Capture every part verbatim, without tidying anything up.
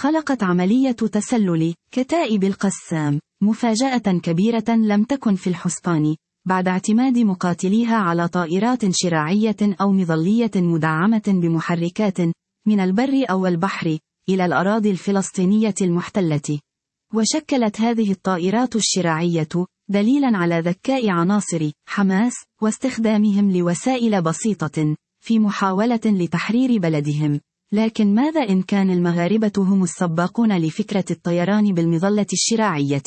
خلقت عملية تسلل كتائب القسام مفاجأة كبيرة لم تكن في الحسبان، بعد اعتماد مقاتليها على طائرات شراعية أو مظلية مدعمة بمحركات من البر أو البحر إلى الأراضي الفلسطينية المحتلة. وشكلت هذه الطائرات الشراعية دليلا على ذكاء عناصر حماس واستخدامهم لوسائل بسيطة في محاولة لتحرير بلدهم. لكن ماذا إن كان المغاربة هم السباقون لفكرة الطيران بالمظلة الشراعية؟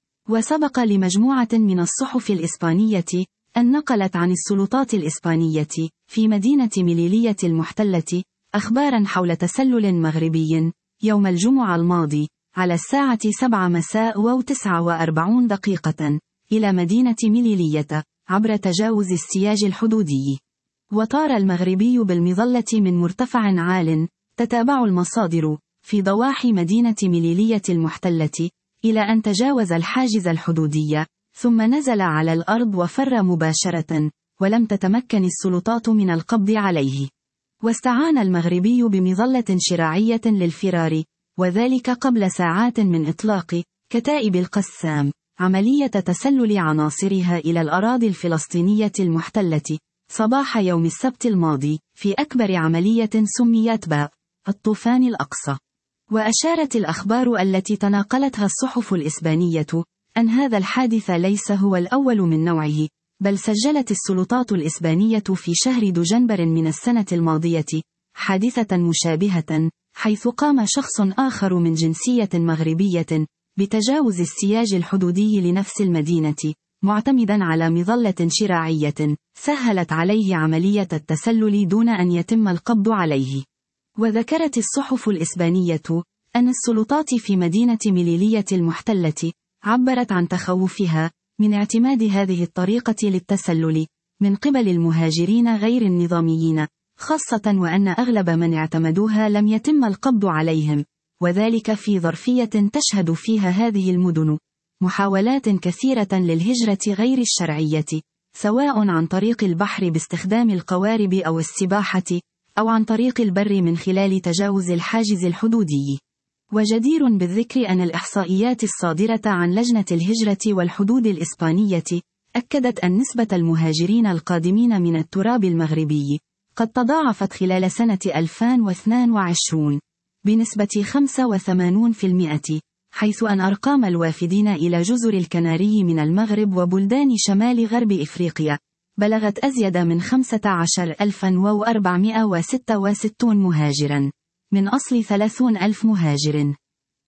وسبق لمجموعة من الصحف الإسبانية أن نقلت عن السلطات الإسبانية في مدينة مليلية المحتلة أخبارا حول تسلل مغربي يوم الجمعة الماضي على الساعة سبعة مساء وتسعة وأربعين دقيقة إلى مدينة مليلية عبر تجاوز السياج الحدودي. وطار المغربي بالمظلة من مرتفع عال، تتابع المصادر في ضواحي مدينة مليلية المحتلة إلى أن تجاوز الحاجز الحدودي، ثم نزل على الأرض وفر مباشرة، ولم تتمكن السلطات من القبض عليه. واستعان المغربي بمظلة شراعية للفرار، وذلك قبل ساعات من إطلاق كتائب القسام عملية تسلل عناصرها إلى الأراضي الفلسطينية المحتلة صباح يوم السبت الماضي في أكبر عملية سميت باء الطوفان الأقصى. وأشارت الأخبار التي تناقلتها الصحف الإسبانية أن هذا الحادث ليس هو الأول من نوعه، بل سجلت السلطات الإسبانية في شهر دجنبر من السنة الماضية حادثة مشابهة، حيث قام شخص آخر من جنسية مغربية بتجاوز السياج الحدودي لنفس المدينة، معتمدا على مظلة شراعية سهلت عليه عملية التسلل دون أن يتم القبض عليه. وذكرت الصحف الإسبانية أن السلطات في مدينة مليلية المحتلة عبرت عن تخوفها من اعتماد هذه الطريقة للتسلل من قبل المهاجرين غير النظاميين، خاصة وأن أغلب من اعتمدوها لم يتم القبض عليهم، وذلك في ظرفية تشهد فيها هذه المدن محاولات كثيرة للهجرة غير الشرعية، سواء عن طريق البحر باستخدام القوارب أو السباحة، أو عن طريق البر من خلال تجاوز الحاجز الحدودي. وجدير بالذكر أن الإحصائيات الصادرة عن لجنة الهجرة والحدود الإسبانية أكدت أن نسبة المهاجرين القادمين من التراب المغربي قد تضاعفت خلال سنة ألفين واثنين وعشرين بنسبة خمسة وثمانين بالمئة، حيث أن أرقام الوافدين إلى جزر الكناري من المغرب وبلدان شمال غرب إفريقيا بلغت أزيد من خمسة عشر ألفا وأربعمائة وستة وستين مهاجرا من أصل ثلاثين ألف مهاجر.